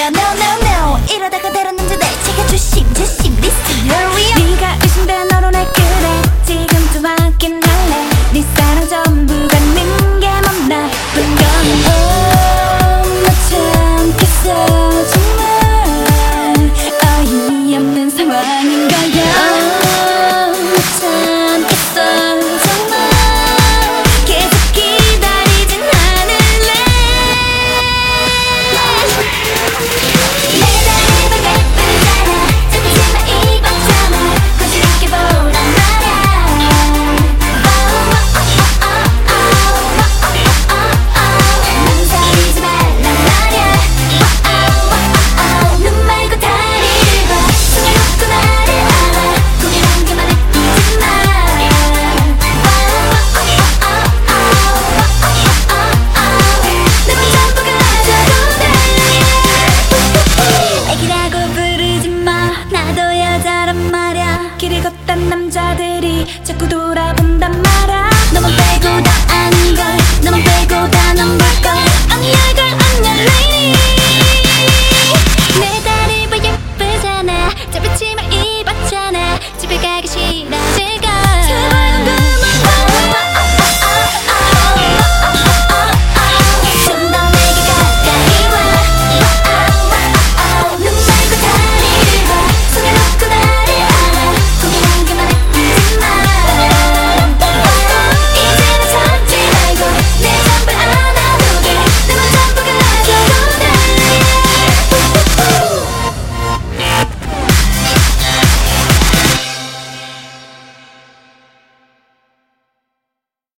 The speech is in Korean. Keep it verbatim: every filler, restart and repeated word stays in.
거야 no no no 이러다가 다른 남자들 제가 조심 조심 listen you're real 네가 의심돼 너로 날 그래 지금 좀 확인할래 네 사랑 전부가 는 게 맘 나쁜 건 oh 못 참겠어 정말 어이없는 상황인 거야 oh 못 참겠어 정말 계속 기다리진 않을래 내가 해볼 예쁜 나라 잠시만 입었잖아 거칠게 보란 말야 망설이지 말란 말야 눈 말고 다리를 봐 손을 놓고 나를 알아 고민한 게만 느끼지 마 내맘 전부 가져도 돼 애기라고 부르지 마 나도 여자란 말야 길을 걷던 남자들이 자꾸 돌아보